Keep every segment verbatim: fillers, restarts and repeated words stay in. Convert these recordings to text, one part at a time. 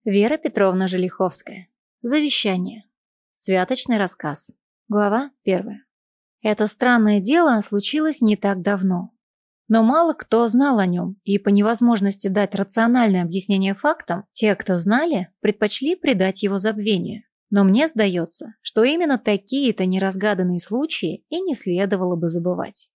Вера Петровна Желиховская. Завещание. Святочный рассказ. Глава первая. Это странное дело случилось не так давно. Но мало кто знал о нем, и по невозможности дать рациональное объяснение фактам, те, кто знали, предпочли предать его забвению. Но мне сдается, что именно такие-то неразгаданные случаи и не следовало бы забывать.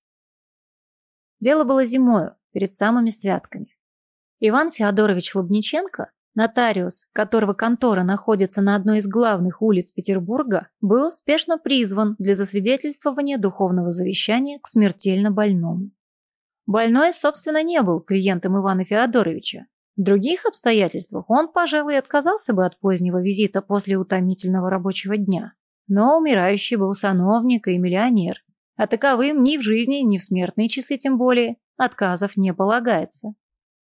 Дело было зимою, перед самыми святками. Иван Феодорович Лобниченко, нотариус, которого контора находится на одной из главных улиц Петербурга, был спешно призван для засвидетельствования духовного завещания к смертельно больному. Больной, собственно, не был клиентом Ивана Феодоровича. В других обстоятельствах он, пожалуй, отказался бы от позднего визита после утомительного рабочего дня. Но умирающий был сановник и миллионер, а таковым ни в жизни, ни в смертные часы тем более отказов не полагается.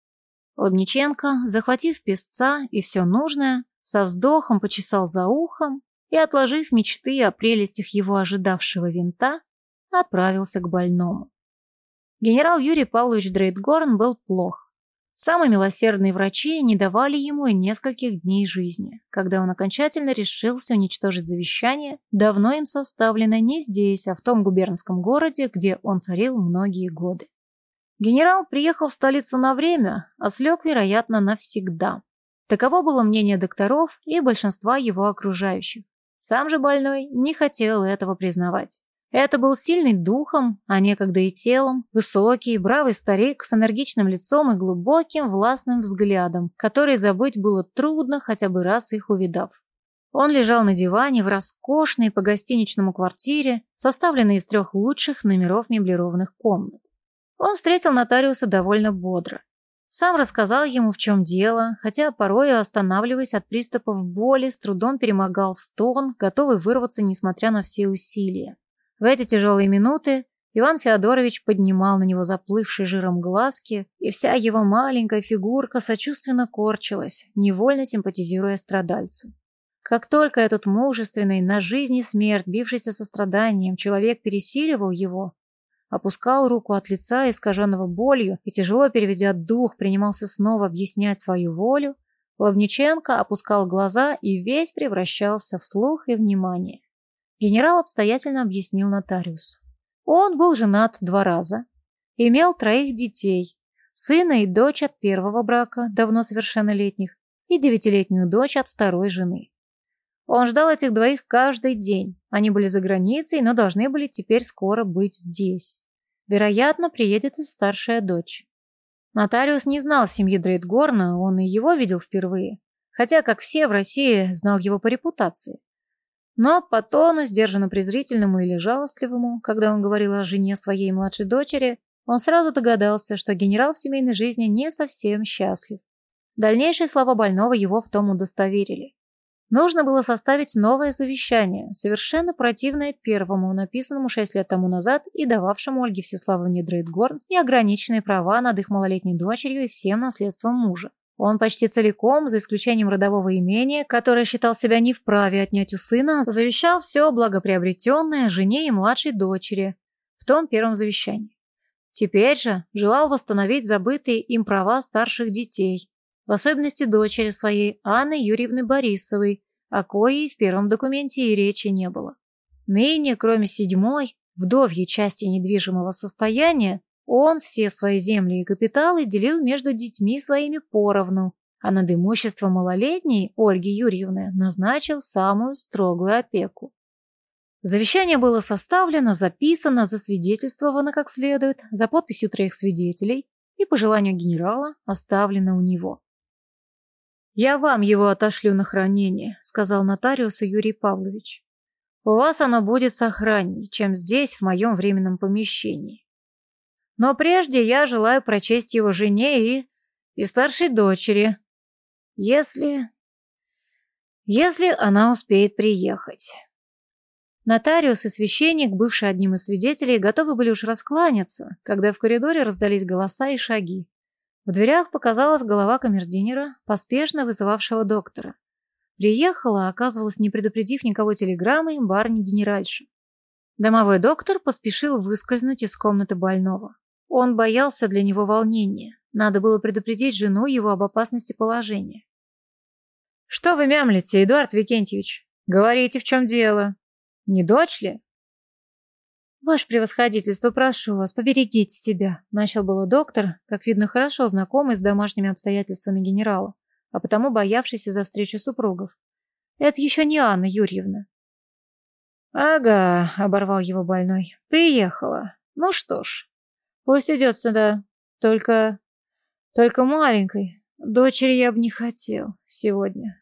Лобниченко, захватив песца и все нужное, со вздохом почесал за ухом и, отложив мечты о прелестях его ожидавшего винта, отправился к больному. Генерал Юрий Павлович Дрейтгорн был плох. Самые милосердные врачи не давали ему и нескольких дней жизни, когда он окончательно решился уничтожить завещание, давно им составленное не здесь, а в том губернском городе, где он царил многие годы. Генерал приехал в столицу на время, а слег, вероятно, навсегда. Таково было мнение докторов и большинства его окружающих. Сам же больной не хотел этого признавать. Это был сильный духом, а некогда и телом, высокий, бравый старик с энергичным лицом и глубоким властным взглядом, который забыть было трудно, хотя бы раз их увидав. Он лежал на диване в роскошной по гостиничному квартире, составленной из трех лучших номеров меблированных комнат. Он встретил нотариуса довольно бодро. Сам рассказал ему, в чем дело, хотя порою, останавливаясь от приступов боли, с трудом перемогал стон, готовый вырваться, несмотря на все усилия. В эти тяжелые минуты Иван Феодорович поднимал на него заплывшие жиром глазки, и вся его маленькая фигурка сочувственно корчилась, невольно симпатизируя страдальцу. Как только этот мужественный, на жизнь и смерть бившийся состраданием человек пересиливал его, опускал руку от лица, искаженного болью, и, тяжело переведя дух, принимался снова объяснять свою волю, Лобниченко опускал глаза и весь превращался в слух и внимание. Генерал обстоятельно объяснил нотариусу. Он был женат два раза, имел троих детей, сына и дочь от первого брака, давно совершеннолетних, и девятилетнюю дочь от второй жены. Он ждал этих двоих каждый день. Они были за границей, но должны были теперь скоро быть здесь. Вероятно, приедет и старшая дочь. Нотариус не знал семьи Дрейтгорна, он и его видел впервые, хотя, как все в России, знал его по репутации. Но по тону, сдержанно презрительному или жалостливому, когда он говорил о жене своей младшей дочери, он сразу догадался, что генерал в семейной жизни не совсем счастлив. Дальнейшие слова больного его в том удостоверили. Нужно было составить новое завещание, совершенно противное первому, написанному шесть лет тому назад и дававшему Ольге Всеславовне Дрейтгорн неограниченные права над их малолетней дочерью и всем наследством мужа. Он почти целиком, за исключением родового имения, которое считал себя не вправе отнять у сына, завещал все благоприобретенное жене и младшей дочери в том первом завещании. Теперь же желал восстановить забытые им права старших детей, в особенности дочери своей Анны Юрьевны Борисовой, о коей в первом документе и речи не было. Ныне, кроме седьмой, вдовьей части недвижимого состояния, он все свои земли и капиталы делил между детьми своими поровну, а над имуществом малолетней Ольги Юрьевны назначил самую строгую опеку. Завещание было составлено, записано, засвидетельствовано как следует, за подписью троих свидетелей и, по желанию генерала, оставлено у него. «Я вам его отошлю на хранение», — сказал нотариусу Юрий Павлович. «У вас оно будет сохраннее, чем здесь, в моем временном помещении. Но прежде я желаю прочесть его жене и... и старшей дочери, если... если она успеет приехать». Нотариус и священник, бывший одним из свидетелей, готовы были уж раскланяться, когда в коридоре раздались голоса и шаги. В дверях показалась голова камердинера, поспешно вызывавшего доктора. Приехала, оказывалось, не предупредив никого телеграммой, барыня-генеральша. Домовой доктор поспешил выскользнуть из комнаты больного. Он боялся для него волнения. Надо было предупредить жену его об опасности положения. «Что вы мямлите, Эдуард Викентьевич? Говорите, в чем дело? Не дочь ли?» «Ваше превосходительство, прошу вас, поберегите себя», — начал было доктор, как видно, хорошо знакомый с домашними обстоятельствами генерала, а потому боявшийся за встречу супругов. «Это еще не Анна Юрьевна». «Ага», — оборвал его больной, — «приехала. Ну что ж, пусть идет сюда. Только... только маленькой. Дочери я бы не хотел сегодня».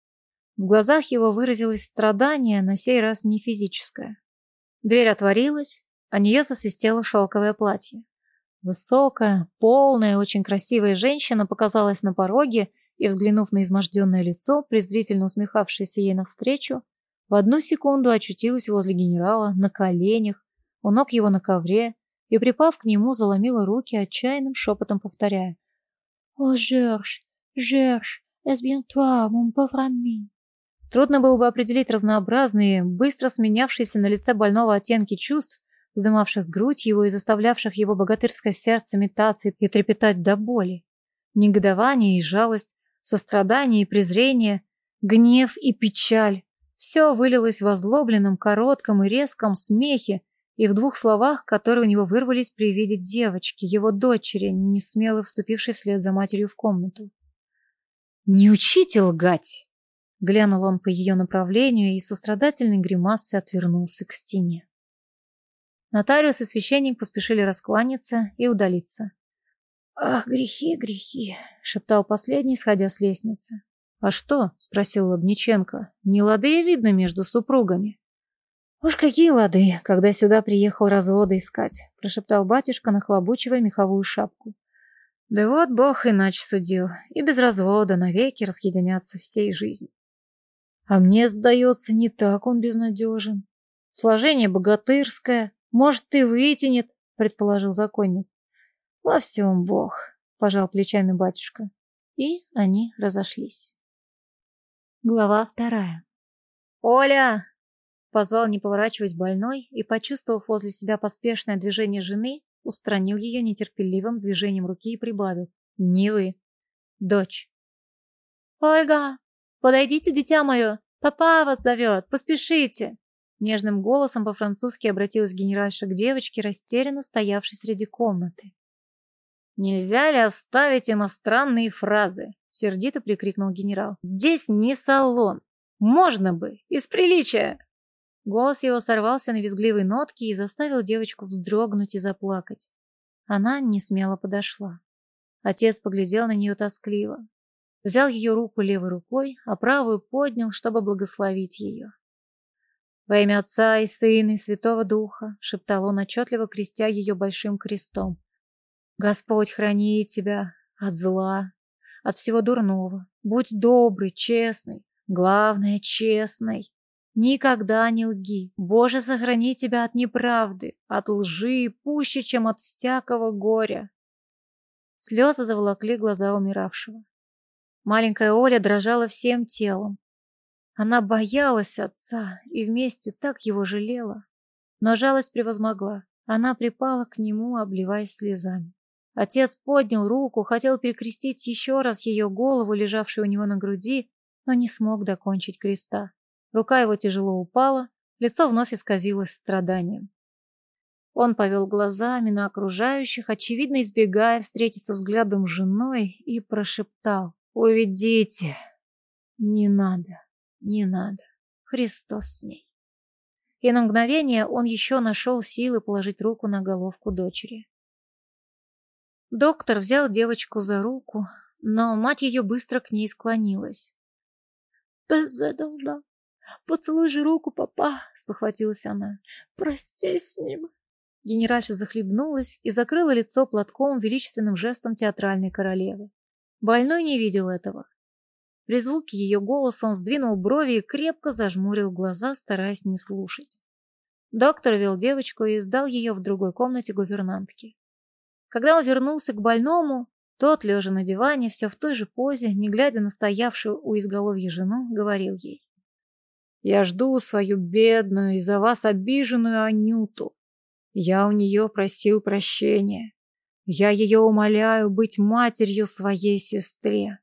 В глазах его выразилось страдание, на сей раз не физическое. Дверь отворилась, а нее засвистело шелковое платье. Высокая, полная, очень красивая женщина показалась на пороге и, взглянув на изможденное лицо, презрительно усмехавшееся ей навстречу, в одну секунду очутилась возле генерала, на коленях, у ног его на ковре, и, припав к нему, заломила руки, отчаянным шепотом повторяя: «О, Жорж, Жорж, est bien toi, mon pauvre ami». Трудно было бы определить разнообразные, быстро сменявшиеся на лице больного оттенки чувств, вздымавших грудь его и заставлявших его богатырское сердце метаться и трепетать до боли. Негодование и жалость, сострадание и презрение, гнев и печаль — все вылилось в озлобленном, коротком и резком смехе и в двух словах, которые у него вырвались при виде девочки, его дочери, несмело вступившей вслед за матерью в комнату. «Не учите лгать!» Глянул он по ее направлению и со страдательной гримасой отвернулся к стене. Нотариус и священник поспешили раскланяться и удалиться. «Ах, грехи, грехи!» — шептал последний, сходя с лестницы. «А что?» — спросил Лобниченко. «Не лады видно между супругами?» «Уж какие лады, когда сюда приехал развода искать!» — прошептал батюшка, нахлобучивая меховую шапку. «Да вот Бог иначе судил, и без развода навеки разъединяться всей жизни. А мне, сдается, не так он безнадежен. Сложение богатырское, может, и вытянет», — предположил законник. «Во всем Бог», — пожал плечами батюшка. И они разошлись. Глава вторая. «Оля!» — позвал, не поворачиваясь, больной, и, почувствовав возле себя поспешное движение жены, устранил ее нетерпеливым движением руки и прибавил: «Не вы, дочь». «Ольга! Подойдите, дитя мое! Папа вас зовет! Поспешите!» Нежным голосом по-французски обратилась генеральша к девочке, растерянно стоявшей среди комнаты. «Нельзя ли оставить иностранные фразы?» — сердито прикрикнул генерал. «Здесь не салон! Можно бы! Из приличия!» Голос его сорвался на визгливые нотки и заставил девочку вздрогнуть и заплакать. Она несмело подошла. Отец поглядел на нее тоскливо. Взял ее руку левой рукой, а правую поднял, чтобы благословить ее. «Во имя Отца и Сына и Святого Духа», — шептал он, отчетливо крестя ее большим крестом. «Господь храни тебя от зла, от всего дурного. Будь добрый, честный, главное, честный. Никогда не лги. Боже, сохрани тебя от неправды, от лжи, пуще, чем от всякого горя». Слезы заволокли глаза умиравшего. Маленькая Оля дрожала всем телом. Она боялась отца и вместе так его жалела. Но жалость превозмогла. Она припала к нему, обливаясь слезами. Отец поднял руку, хотел перекрестить еще раз ее голову, лежавшую у него на груди, но не смог докончить креста. Рука его тяжело упала, лицо вновь исказилось страданием. Он повел глазами на окружающих, очевидно избегая встретиться взглядом с женой, и прошептал: «Уведите! Не надо, не надо. Христос с ней». И на мгновение он еще нашел силы положить руку на головку дочери. Доктор взял девочку за руку, но мать ее быстро к ней склонилась. «Беззадолно. Поцелуй же руку, папа», — спохватилась она. «Простись с ним». Генеральша захлебнулась и закрыла лицо платком величественным жестом театральной королевы. Больной не видел этого. При звуке ее голоса он сдвинул брови и крепко зажмурил глаза, стараясь не слушать. Доктор вел девочку и сдал ее в другой комнате гувернантки. Когда он вернулся к больному, тот, лежа на диване, все в той же позе, не глядя на стоявшую у изголовья жену, говорил ей: «Я жду свою бедную и за вас обиженную Анюту. Я у нее просил прощения. Я ее умоляю быть матерью своей сестре.